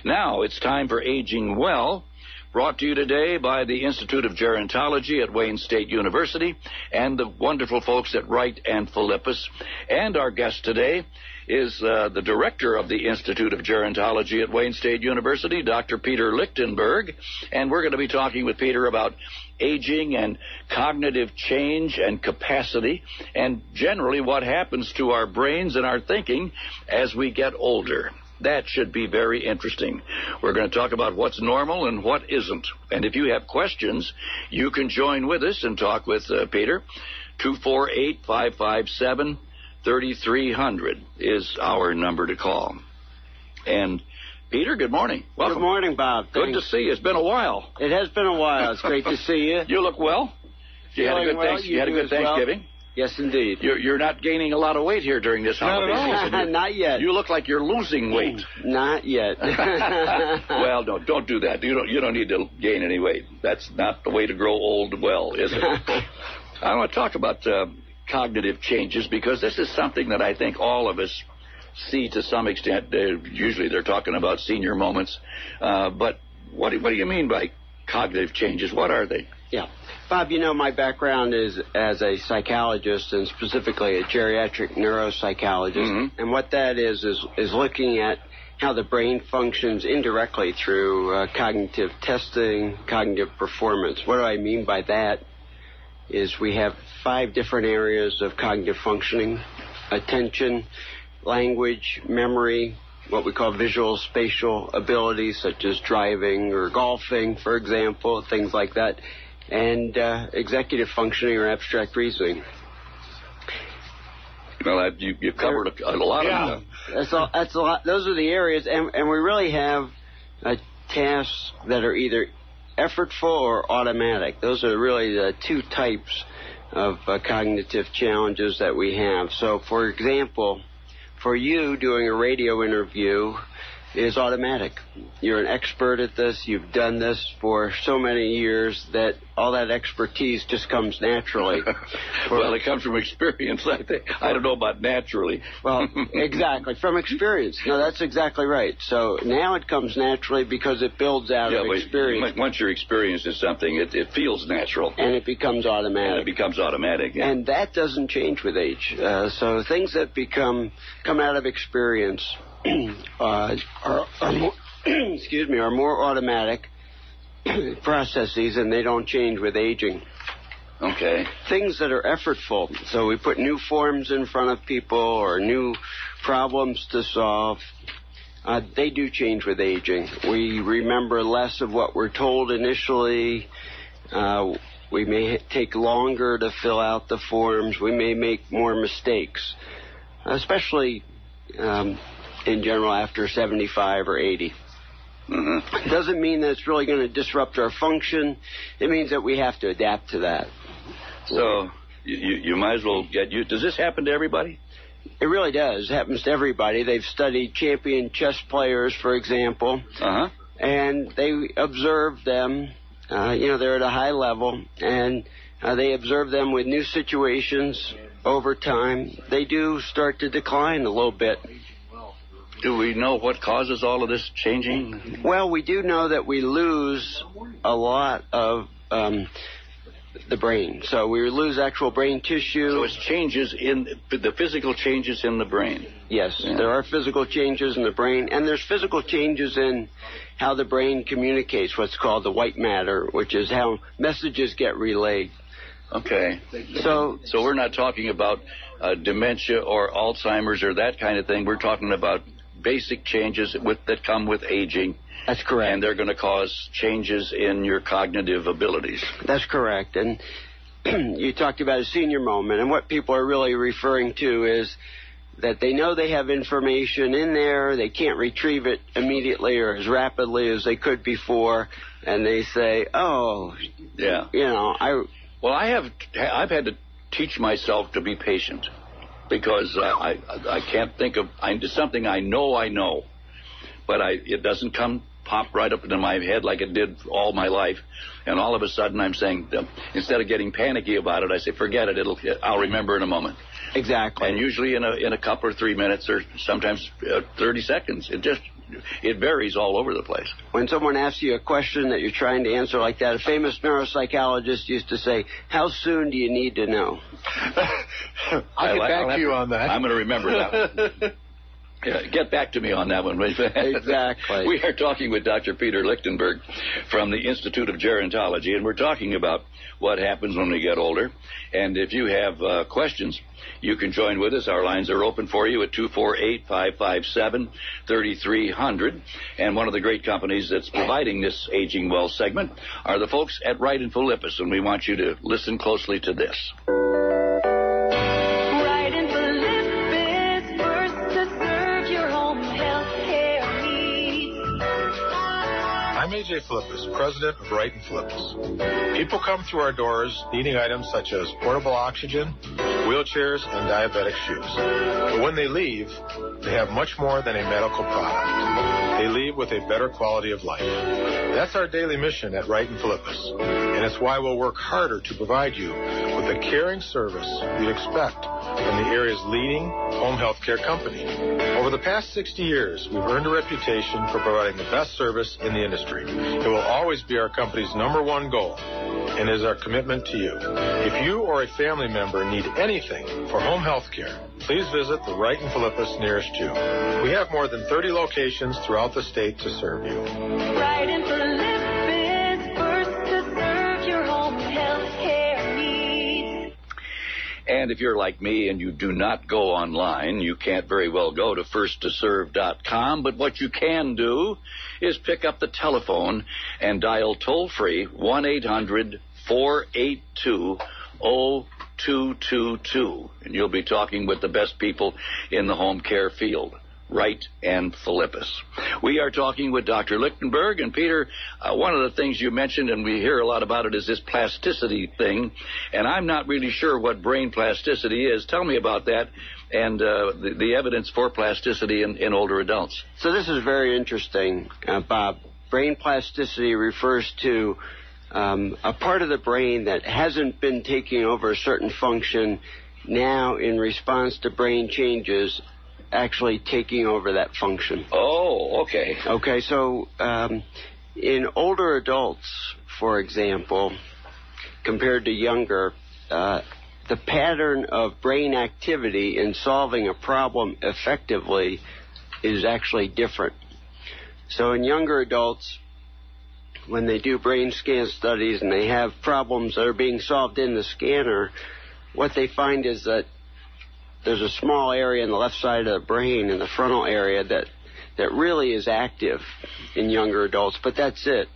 Now, it's time for Aging Well, brought to you today by the Institute of Gerontology at Wayne State University and the wonderful folks at Wright and Philippus. And our guest today is the director of the Institute of Gerontology at Wayne State University, Dr. Peter Lichtenberg. And we're going to be talking with Peter about aging and cognitive change and capacity, and generally what happens to our brains and our thinking as we get older. That should be very interesting. We're going to talk about what's normal and what isn't. And if you have questions, you can join with us and talk with Peter. 248-557-3300 is our number to call. And Peter, good morning. Welcome. Good morning, Bob. Good to see you. It's been a while. It has been a while. It's great to see you. You look well. You had a good Thanksgiving? Yes, indeed. You're not gaining a lot of weight here during this holiday season. Not yet. You look like you're losing weight. Not yet. Well, no, don't do that. You don't need to gain any weight. That's not the way to grow old well, is it? I want to talk about cognitive changes because this is something that I think all of us see to some extent. Usually they're talking about senior moments. But what do you mean by cognitive changes? What are they? Yeah. Bob, you know, my background is as a psychologist and specifically a geriatric neuropsychologist. Mm-hmm. And what that is looking at how the brain functions indirectly through cognitive testing, cognitive performance. What do I mean by that is we have 5 different areas of cognitive functioning: attention, language, memory, what we call visual spatial abilities such as driving or golfing, for example, things like that, and executive functioning or abstract reasoning. Well, you covered a lot of them. That's a lot. Those are the areas, and we really have tasks that are either effortful or automatic. Those are really the 2 types of cognitive challenges that we have. So, for example, for you, doing a radio interview is automatic. You're an expert at this. You've done this for so many years that all that expertise just comes naturally. Well, it comes from experience, I think. I don't know about naturally. Well, exactly. From experience. No, that's exactly right. So now it comes naturally because it builds out of experience. Once you're experienced in something, it feels natural. And it becomes automatic. Yeah. And that doesn't change with age. So things that come out of experience are more automatic processes, and they don't change with aging. Okay. Things that are effortful, so we put new forms in front of people or new problems to solve, they do change with aging. We remember less of what we're told initially. We may take longer to fill out the forms. We may make more mistakes, especially in general after 75 or 80. Mm-hmm. It doesn't mean that it's really going to disrupt our function. It means that we have to adapt to that. So you might as well get used. Does this happen to everybody? It really does. It happens to everybody. They've studied champion chess players, for example, and they observe them. They're at a high level, and they observe them with new situations over time. They do start to decline a little bit. Do we know what causes all of this changing? Well, we do know that we lose a lot of the brain. So we lose actual brain tissue. So it's changes in the physical changes in the brain. Yes, there are physical changes in the brain, and there's physical changes in how the brain communicates, what's called the white matter, which is how messages get relayed. Okay. So we're not talking about dementia or Alzheimer's or that kind of thing. We're talking about basic changes that come with aging. That's correct. And they're going to cause changes in your cognitive abilities. That's correct. And you talked about a senior moment, and what people are really referring to is that they know they have information in there, they can't retrieve it immediately or as rapidly as they could before, and they say, I've had to teach myself to be patient because I can't think of something I know, but it doesn't pop right up into my head like it did all my life, and all of a sudden I'm saying, instead of getting panicky about it, I say, forget it, I'll remember in a moment. Exactly. And usually in a couple or 3 minutes or sometimes 30 seconds, it varies all over the place. When someone asks you a question that you're trying to answer like that, a famous neuropsychologist used to say, how soon do you need to know? I'll get back to you on that. I'm going to remember that one. Yeah, get back to me on that one. Exactly. We are talking with Dr. Peter Lichtenberg from the Institute of Gerontology, and we're talking about what happens when we get older. And if you have questions, you can join with us. Our lines are open for you at 248-557-3300. And one of the great companies that's providing this Aging Well segment are the folks at Wright and Philippus, and we want you to listen closely to this. I'm A.J. Philippus, president of Wright & Philippus. People come through our doors needing items such as portable oxygen, wheelchairs, and diabetic shoes. But when they leave, they have much more than a medical product. They leave with a better quality of life. That's our daily mission at Wright & Philippus, and it's why we'll work harder to provide you with the caring service you'd expect from the area's leading home health care company. Over the past 60 years, we've earned a reputation for providing the best service in the industry. It will always be our company's #1 goal and is our commitment to you. If you or a family member need anything for home health care, please visit the Wright & Philippus nearest you. We have more than 30 locations throughout the state to serve you. Wright & Philippus, first to serve your home health care needs. And if you're like me and you do not go online, you can't very well go to firsttoserve.com, but what you can do is pick up the telephone and dial toll-free 1-800-482-0222, and you'll be talking with the best people in the home care field. Wright and Philippus. We are talking with Dr. Lichtenberg. And Peter, one of the things you mentioned, and we hear a lot about it, is this plasticity thing. And I'm not really sure what brain plasticity is. Tell me about that and the evidence for plasticity in older adults. So this is very interesting, Bob. Brain plasticity refers to a part of the brain that hasn't been taking over a certain function, now in response to brain changes actually taking over that function. Oh, okay. Okay, so in older adults, for example, compared to younger, the pattern of brain activity in solving a problem effectively is actually different. So in younger adults, when they do brain scan studies and they have problems that are being solved in the scanner, what they find is that there's a small area in the left side of the brain, in the frontal area, that really is active in younger adults, but that's it.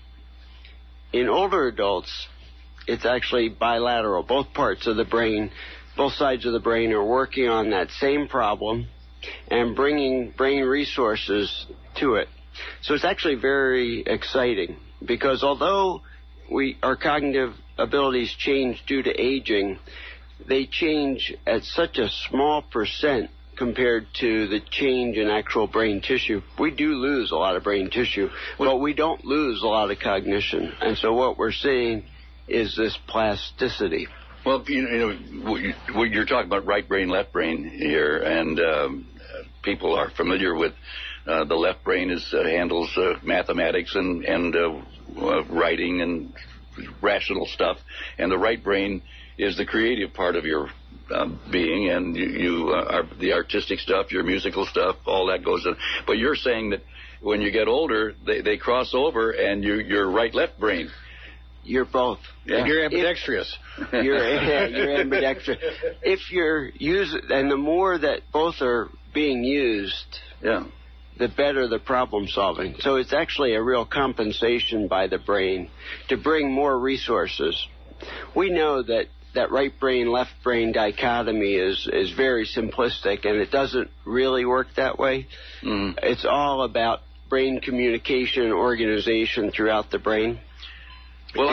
In older adults, it's actually bilateral. Both parts of the brain, both sides of the brain are working on that same problem and bringing brain resources to it. So it's actually very exciting because although our cognitive abilities change due to aging, they change at such a small percent compared to the change in actual brain tissue. We do lose a lot of brain tissue, but we don't lose a lot of cognition. And so what we're seeing is this plasticity. Well, you're talking about right brain, left brain here, and people are familiar with the left brain handles mathematics and writing and rational stuff, and the right brain is the creative part of your being, and you are the artistic stuff, your musical stuff, all that goes in. But you're saying that when you get older, they cross over, and you're right-left brain. You're both. Yeah. You're ambidextrous. You're ambidextrous. If you're and the more that both are being used, the better the problem solving. So it's actually a real compensation by the brain to bring more resources. We know that right brain, left brain dichotomy is very simplistic, and it doesn't really work that way. It's all about brain communication and organization throughout the brain. Well,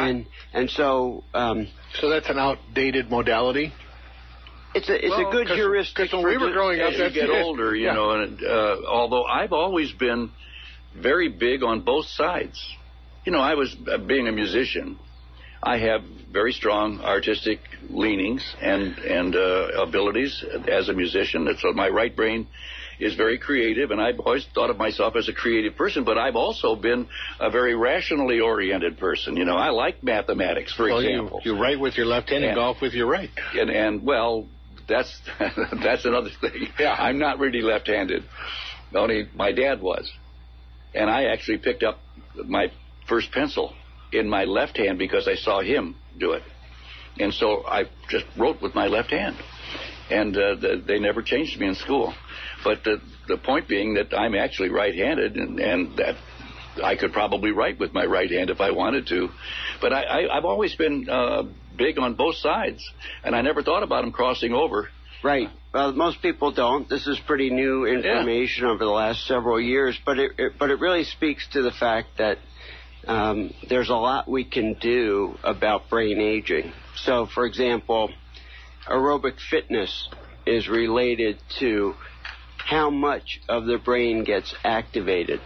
so that's an outdated modality. It's a good heuristic. When we were growing up, as you get older, you know, and although I've always been very big on both sides. You know, I was being a musician. I have very strong artistic leanings and abilities as a musician. So my right brain is very creative, and I've always thought of myself as a creative person, but I've also been a very rationally oriented person. You know, I like mathematics, for example. You write with your left hand and golf with your right. And well, that's that's another thing. Yeah. I'm not really left-handed. Only my dad was. And I actually picked up my first pencil in my left hand because I saw him do it. And so I just wrote with my left hand. And they never changed me in school. But the point being that I'm actually right-handed, and that I could probably write with my right hand if I wanted to. But I've always been big on both sides, and I never thought about them crossing over. Right. Well, most people don't. This is pretty new information over the last several years, but it really speaks to the fact that there's a lot we can do about brain aging. So, for example, aerobic fitness is related to how much of the brain gets activated.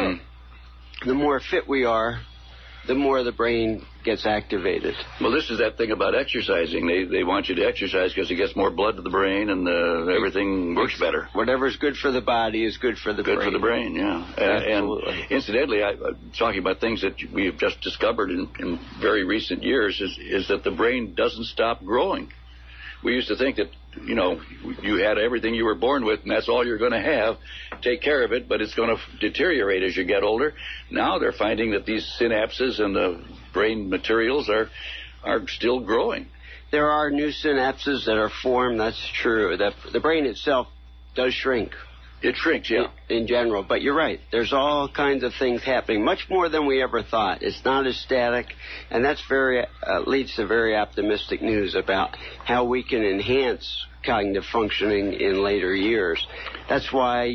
The more fit we are, the more the brain gets activated. Well, this is that thing about exercising. They want you to exercise because it gets more blood to the brain and everything works better. Whatever's good for the body is good for the brain. Good for the brain, yeah. Absolutely. And incidentally, talking about things that we have just discovered in very recent years is that the brain doesn't stop growing. We used to think that, you know, you had everything you were born with, and that's all you're going to have. Take care of it, but it's going to deteriorate as you get older. Now they're finding that these synapses and the brain materials are still growing. There are new synapses that are formed, that's true. The brain itself does shrink. It shrinks, yeah. In general, but you're right. There's all kinds of things happening, much more than we ever thought. It's not as static, and that's leads to very optimistic news about how we can enhance cognitive functioning in later years. That's why,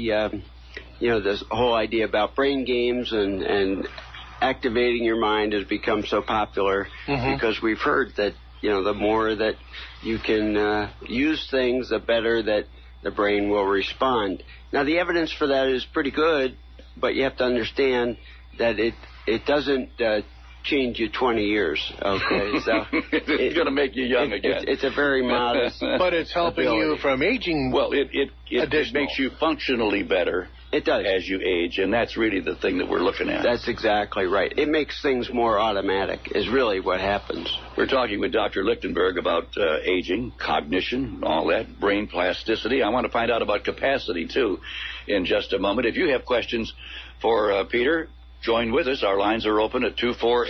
this whole idea about brain games and activating your mind has become so popular, because we've heard that, the more that you can use things, the better that the brain will respond. Now, the evidence for that is pretty good, but you have to understand that it doesn't change you 20 years, okay? So it's going to make you young again. It's a very modest But it's helping you from aging. Well, it makes you functionally better. It does. As you age, and that's really the thing that we're looking at. That's exactly right. It makes things more automatic, is really what happens. We're talking with Dr. Lichtenberg about aging, cognition, all that, brain plasticity. I want to find out about capacity, too, in just a moment. If you have questions for Peter, join with us. Our lines are open at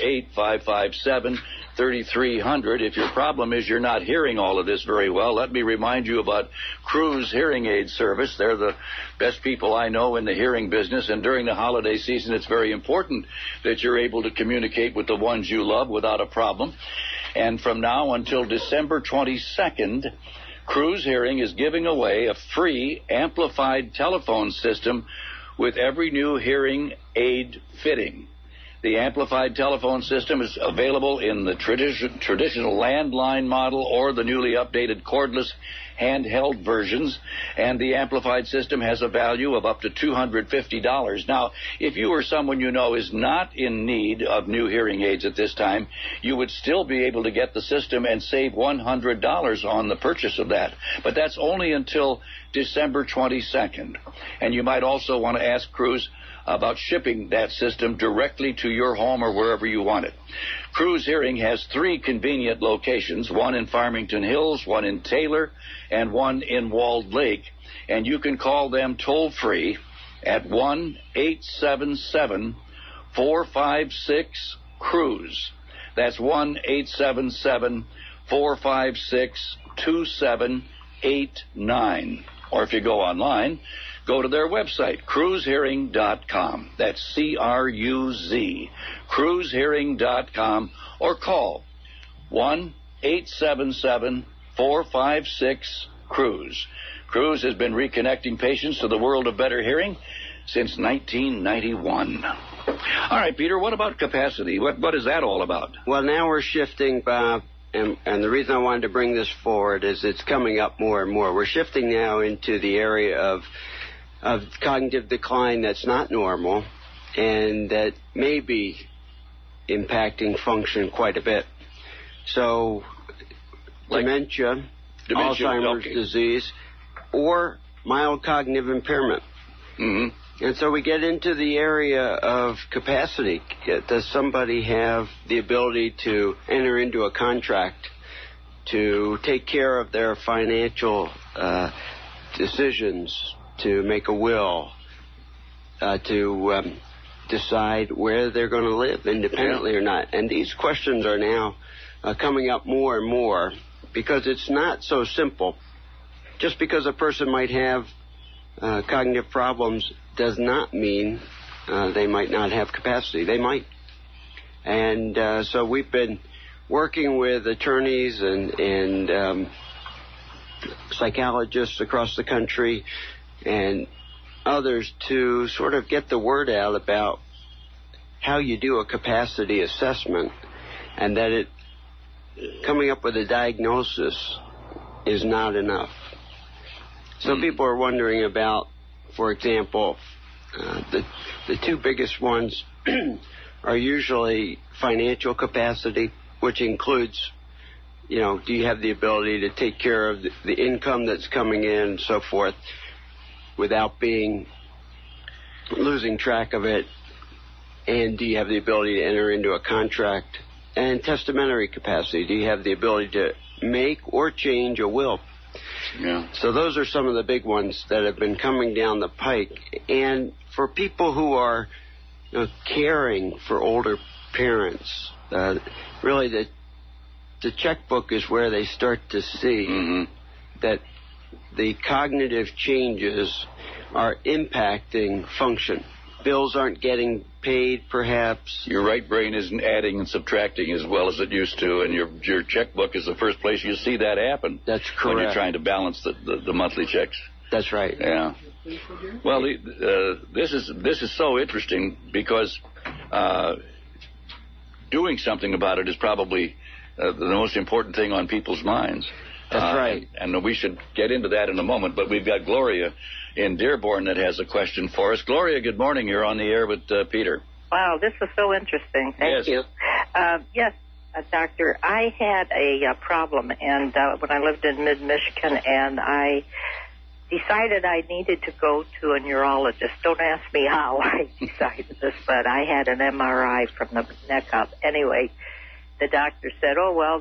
248-557-3300. If your problem is you're not hearing all of this very well, let me remind you about Cruz Hearing Aid Service. They're the best people I know in the hearing business, and during the holiday season, it's very important that you're able to communicate with the ones you love without a problem. And from now until December 22nd, Cruz Hearing is giving away a free amplified telephone system with every new hearing aid fitting. The amplified telephone system is available in the traditional landline model or the newly updated cordless handheld versions, and the amplified system has a value of up to $250. Now, if you or someone you know is not in need of new hearing aids at this time, you would still be able to get the system and save $100 on the purchase of that. But that's only until December 22nd. And you might also want to ask Cruz about shipping that system directly to your home or wherever you want it. Cruz Hearing has 3 convenient locations, one in Farmington Hills, one in Taylor, and one in Walled Lake. And you can call them toll-free at 1-877-456-CRUISE. That's 1-877-456-2789. Or if you go online, go to their website, cruzhearing.com. That's C-R-U-Z, cruzhearing.com, or call 1-877-456-CRUISE. Cruz has been reconnecting patients to the world of better hearing since 1991. All right, Peter, what about capacity? What is that all about? Well, now we're shifting, Bob, and the reason I wanted to bring this forward is it's coming up more and more. We're shifting now into the area of cognitive decline that's not normal and that may be impacting function quite a bit. So, dementia, Alzheimer's disease, or mild cognitive impairment. Mm-hmm. And so we get into the area of capacity. Does somebody have the ability to enter into a contract, to take care of their financial decisions, to make a will, to decide where they're going to live independently or not? And these questions are now coming up more and more, because it's not so simple. Just because a person might have cognitive problems does not mean they might not have capacity. They might. And so we've been working with attorneys and psychologists across the country and others to sort of get the word out about how you do a capacity assessment, and that coming up with a diagnosis is not enough. So people are wondering about, for example, the two biggest ones are usually financial capacity, which includes, do you have the ability to take care of the income that's coming in and so forth without losing track of it, and do you have the ability to enter into a contract? And testamentary capacity, do you have the ability to make or change a will? Yeah. So those are some of the big ones that have been coming down the pike. And for people who are caring for older parents, really the checkbook is where they start to see that the cognitive changes are impacting function. Bills aren't getting paid, perhaps. Your right brain isn't adding and subtracting as well as it used to, and your checkbook is the first place you see that happen. That's correct. When you're trying to balance the monthly checks. That's right. Yeah. Well, this is so interesting because doing something about it is probably the most important thing on people's minds. That's right. And we should get into that in a moment, but we've got Gloria in Dearborn that has a question for us. Gloria, good morning. You're on the air with Peter. Wow, this is so interesting. Thank you. Yes, doctor, I had a problem and when I lived in mid-Michigan, and I decided I needed to go to a neurologist. Don't ask me how I decided this, but I had an MRI from the neck up. Anyway, the doctor said,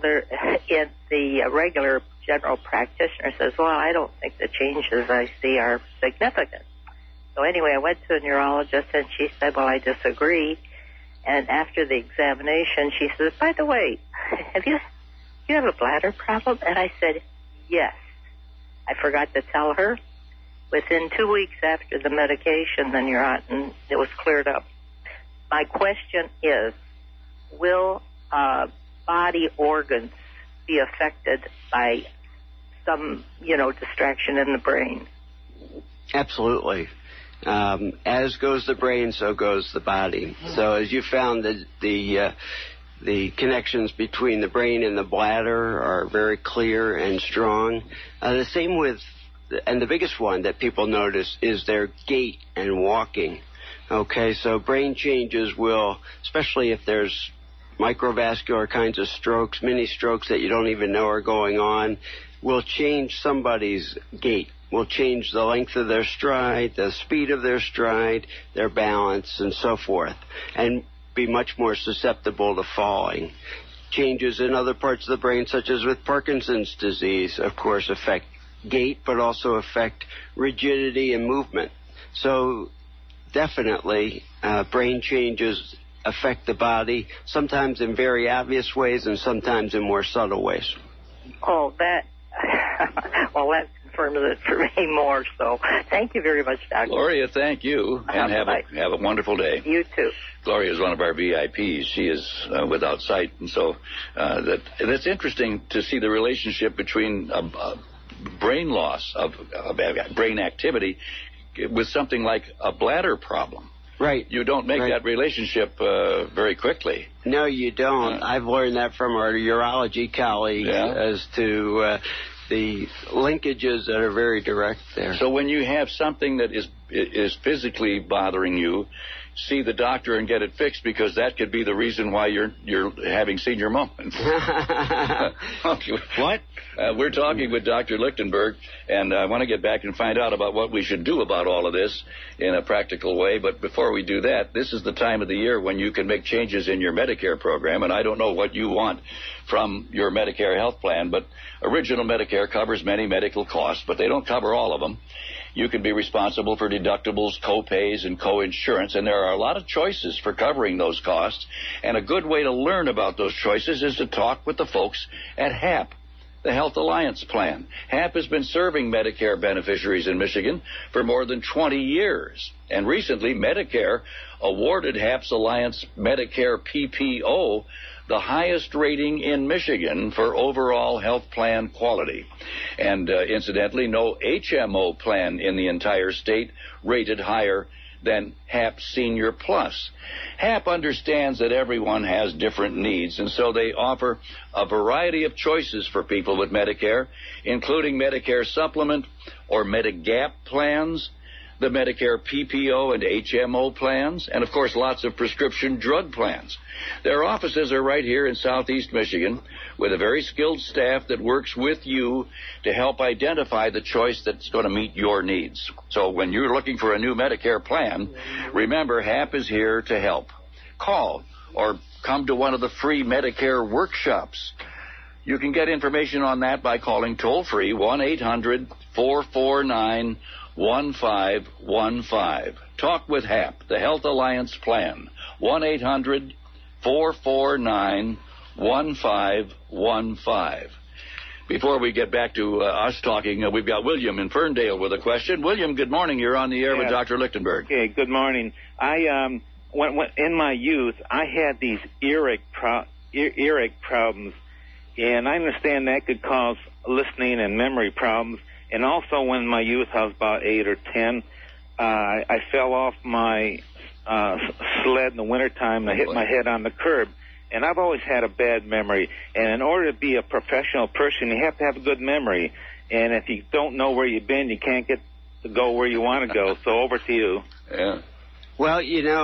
the regular general practitioner says, well, I don't think the changes I see are significant. So anyway, I went to a neurologist, and she said, well, I disagree. And after the examination, she says, by the way, do you have a bladder problem? And I said, yes. I forgot to tell her. Within 2 weeks after the medication, it was cleared up. My question is, will body organs be affected by some, distraction in the brain? Absolutely. As goes the brain, so goes the body. So as you found, the connections between the brain and the bladder are very clear and strong. The same with, and the biggest one that people notice is their gait and walking. Okay, so brain changes will, especially if there's microvascular kinds of strokes, mini strokes that you don't even know are going on, will change somebody's gait, will change the length of their stride, the speed of their stride, their balance, and so forth, and be much more susceptible to falling. Changes in other parts of the brain, such as with Parkinson's disease, of course, affect gait, but also affect rigidity and movement. So definitely, brain changes affect the body, sometimes in very obvious ways and sometimes in more subtle ways. Oh, that confirms it for me more. So thank you very much, Doctor. Gloria, thank you, and have a wonderful day. You too. Gloria is one of our VIPs. She is without sight, and so that's interesting to see the relationship between brain loss of brain activity with something like a bladder problem. Right. You don't make that relationship very quickly. No, you don't. I've learned that from our urology colleagues as to the linkages that are very direct there. So when you have something that is physically bothering you, see the doctor and get it fixed, because that could be the reason why you're having senior moments. What? We're talking with Dr. Lichtenberg, and I want to get back and find out about what we should do about all of this in a practical way. But before we do that, this is the time of the year when you can make changes in your Medicare program, and I don't know what you want from your Medicare health plan, but original Medicare covers many medical costs, but they don't cover all of them. You can be responsible for deductibles, co-pays, and co-insurance, and there are a lot of choices for covering those costs, and a good way to learn about those choices is to talk with the folks at HAP, the Health Alliance Plan. HAP has been serving Medicare beneficiaries in Michigan for more than 20 years, and recently Medicare awarded HAP's Alliance Medicare PPO the highest rating in Michigan for overall health plan quality. And incidentally, no HMO plan in the entire state rated higher than HAP Senior Plus. HAP understands that everyone has different needs, and so they offer a variety of choices for people with Medicare, including Medicare Supplement or Medigap plans, the Medicare PPO and HMO plans, and, of course, lots of prescription drug plans. Their offices are right here in southeast Michigan with a very skilled staff that works with you to help identify the choice that's going to meet your needs. So when you're looking for a new Medicare plan, remember, HAP is here to help. Call or come to one of the free Medicare workshops. You can get information on that by calling toll-free 1-800-449-1515. Talk with HAP, the Health Alliance Plan. 1-800-449-1515. Before we get back to us talking, we've got William in Ferndale with a question. William, good morning. You're on the air with Dr. Lichtenberg. Okay, good morning. I when in my youth, I had these earache problems, and I understand that could cause listening and memory problems. And also, when in my youth, I was about 8 or 10, I fell off my sled in the wintertime, and I hit my head on the curb. And I've always had a bad memory. And in order to be a professional person, you have to have a good memory. And if you don't know where you've been, you can't get to go where you want to go. So over to you. Yeah. Well,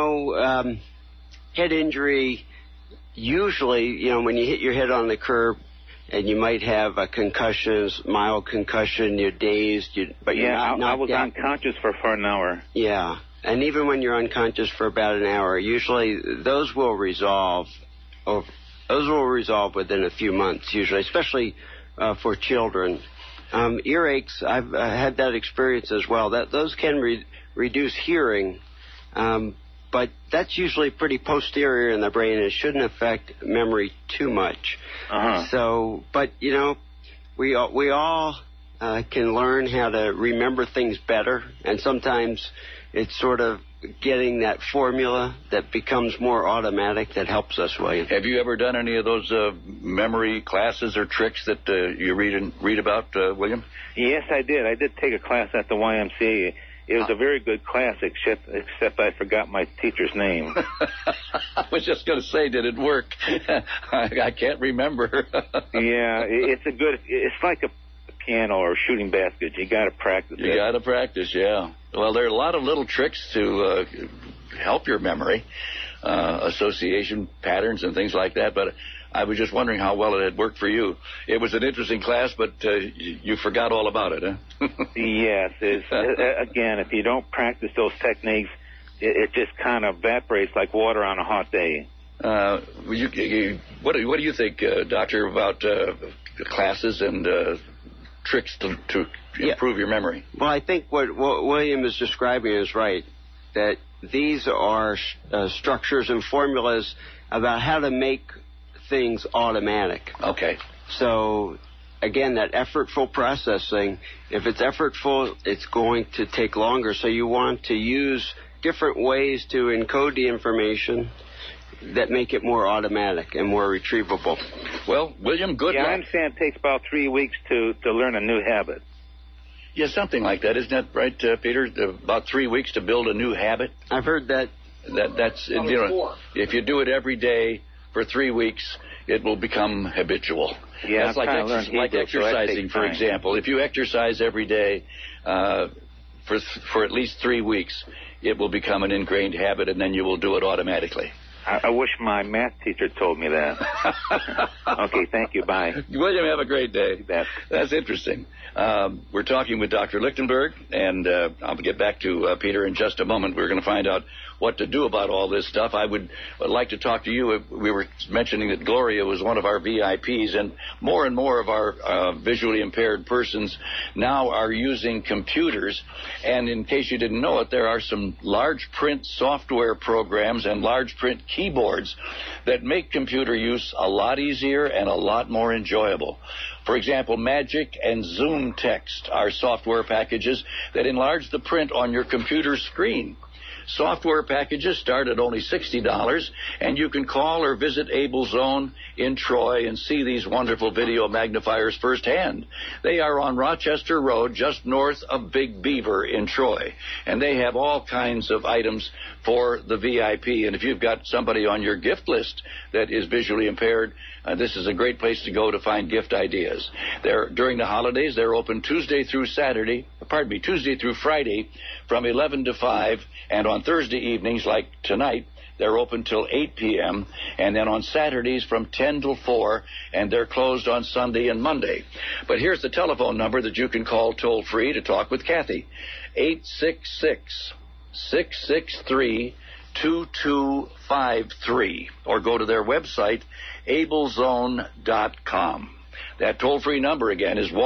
head injury, usually, when you hit your head on the curb, and you might have a concussion, mild concussion, you're dazed, but you're not I was unconscious for an hour. Yeah, and even when you're unconscious for about an hour, usually those will resolve within a few months, usually, especially for children. Earaches, I've had that experience as well. Those can reduce hearing, but that's usually pretty posterior in the brain, and it shouldn't affect memory too much. So, but we all can learn how to remember things better, and sometimes it's sort of getting that formula that becomes more automatic that helps us, William. Have you ever done any of those memory classes or tricks that you read about, William? Yes, I did. I did take a class at the YMCA. It was a very good class, except I forgot my teacher's name. I was just going to say, did it work? I can't remember. Yeah, it's like a piano or shooting baskets. You got to practice. You got to practice, yeah. Well, there are a lot of little tricks to help your memory, association patterns and things like that, but I was just wondering how well it had worked for you. It was an interesting class, but you forgot all about it, huh? Yes. Again, if you don't practice those techniques, it just kind of evaporates like water on a hot day. What do you think, Doctor, about classes and tricks to improve your memory? Well, I think what William is describing is right, that these are structures and formulas about how to make things automatic. Okay. So, again, that effortful processing, if it's effortful, it's going to take longer. So you want to use different ways to encode the information that make it more automatic and more retrievable. Well, William, good luck. I understand it takes about 3 weeks to learn a new habit. Yeah, something like that. Isn't that right, Peter? About 3 weeks to build a new habit? I've heard that. That's if you do it every day for 3 weeks, it will become habitual. Yeah, that's like exercising, for example. If you exercise every day for at least 3 weeks, it will become an ingrained habit, and then you will do it automatically. I wish my math teacher told me that. Okay, thank you. Bye. William, have a great day. That's interesting. We're talking with Dr. Lichtenberg, and I'll get back to Peter in just a moment. We're going to find out what to do about all this stuff. I would like to talk to you. We were mentioning that Gloria was one of our VIPs, and more of our visually impaired persons now are using computers. And in case you didn't know it, there are some large print software programs and large print keyboards that make computer use a lot easier and a lot more enjoyable. For example, Magic and Zoom Text are software packages that enlarge the print on your computer screen. Software packages start at only $60, and you can call or visit Able Zone in Troy and see these wonderful video magnifiers firsthand. They are on Rochester Road, just north of Big Beaver in Troy, and they have all kinds of items for the VIP. And if you've got somebody on your gift list that is visually impaired, this is a great place to go to find gift ideas. During the holidays, they're open Tuesday through Friday from 11 to 5, and on Thursday evenings, like tonight, they're open till 8 p.m., and then on Saturdays from 10 till 4, and they're closed on Sunday and Monday. But here's the telephone number that you can call toll-free to talk with Kathy, 866-663-2253, or go to their website, ablezone.com. That toll-free number again is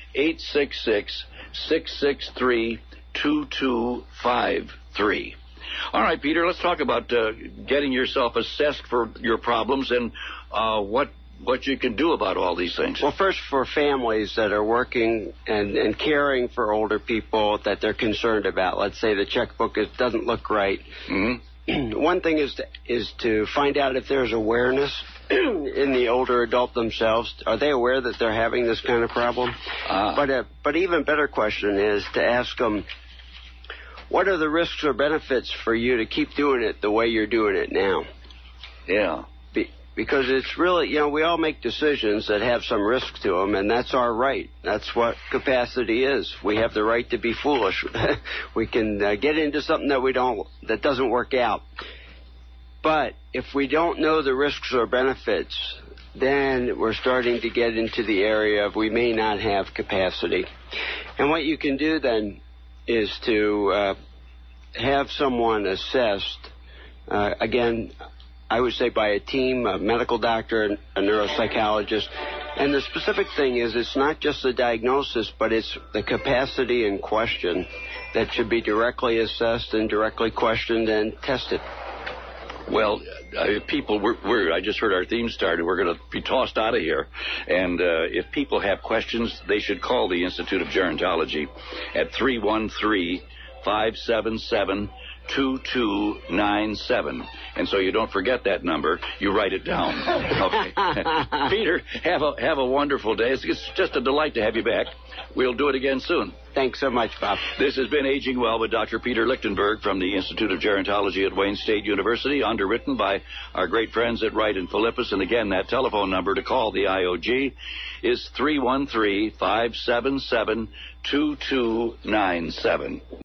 1-866-663-2253. All right, Peter, let's talk about getting yourself assessed for your problems and what you can do about all these things. Well, first, for families that are working and caring for older people that they're concerned about, let's say the checkbook doesn't look right. Mm-hmm. One thing is to find out if there's awareness in the older adult themselves. Are they aware that they're having this kind of problem? But even better question is to ask them, what are the risks or benefits for you to keep doing it the way you're doing it now? Yeah. Because it's really, we all make decisions that have some risk to them, and that's our right. That's what capacity is. We have the right to be foolish. We can get into something that doesn't work out. But if we don't know the risks or benefits, then we're starting to get into the area of we may not have capacity. And what you can do then is to have someone assessed, again, I would say by a team, a medical doctor, a neuropsychologist. And the specific thing is it's not just the diagnosis, but it's the capacity in question that should be directly assessed and directly questioned and tested. Well, people, I just heard our theme started. We're going to be tossed out of here. And if people have questions, they should call the Institute of Gerontology at 313-577-2297. And so you don't forget that number. You write it down. Okay. Peter, have a wonderful day. It's just a delight to have you back. We'll do it again soon. Thanks so much, Bob. This has been Aging Well with Dr. Peter Lichtenberg from the Institute of Gerontology at Wayne State University, underwritten by our great friends at Wright and Philippus. And again, that telephone number to call the IOG is 313-577-2297.